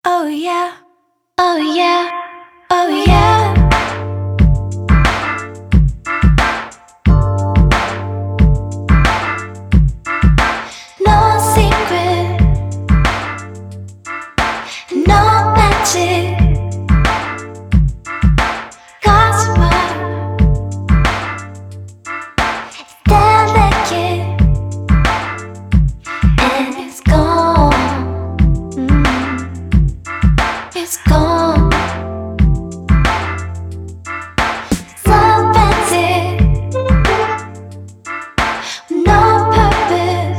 Oh yeah, oh yeah, oh yeah. No secret, no magic. Gossamer, delicate, and it's gone. It's gone. So fancy, no purpose.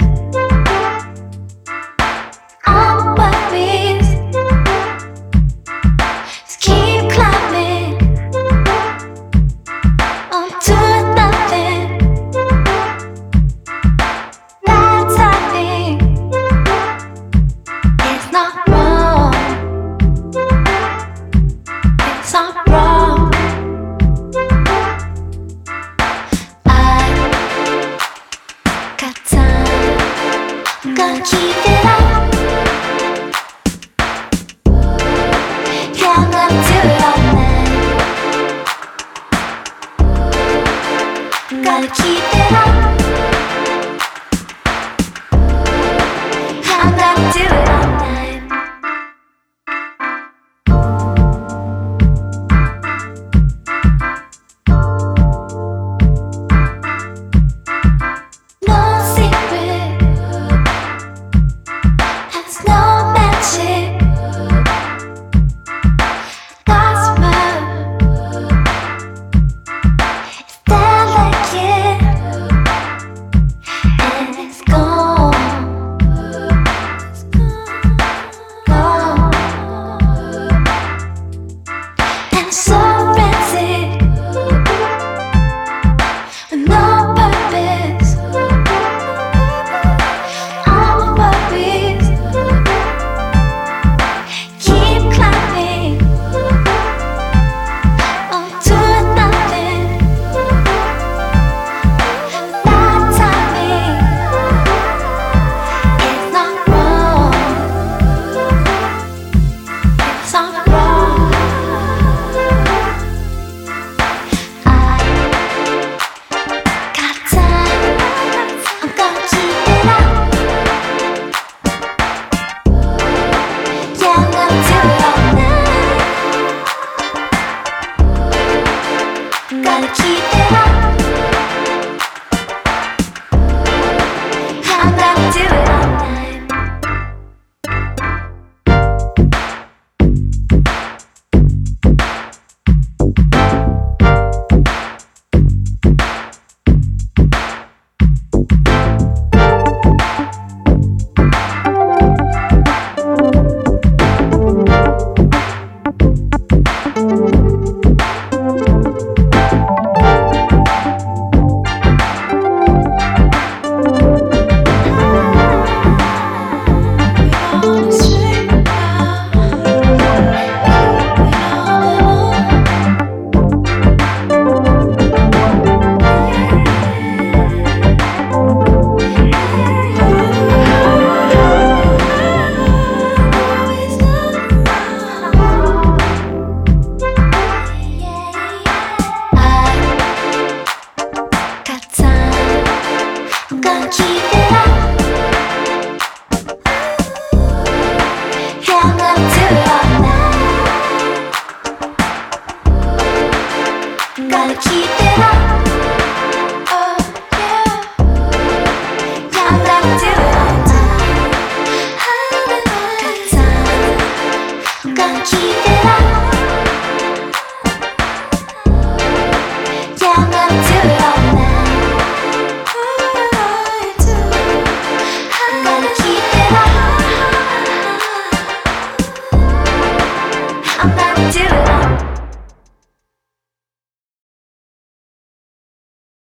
I'm worried. Just keep climbing onto nothing. That timing is not wrong. It's not wrong. I got time. I'm gonna keep it up. Yeah, I'm gonna do it all night. I'm gonna keep it up. I'm gonna do it all night. No secret, has no magic. Gossamer, it's delicate, and it's gone. Gone. And so frantic, with no purpose. I'm worried. Keep climbing onto nothing. That timing is not wrong. It's not wrong. I got time. I'm gonna keep it up. Yeah, I'm gonna do it all night. I'm gonna keep it up. I'm gonna do it all night. Got time. I'm gonna keep it up. Yeah, I'm gonna do it all night.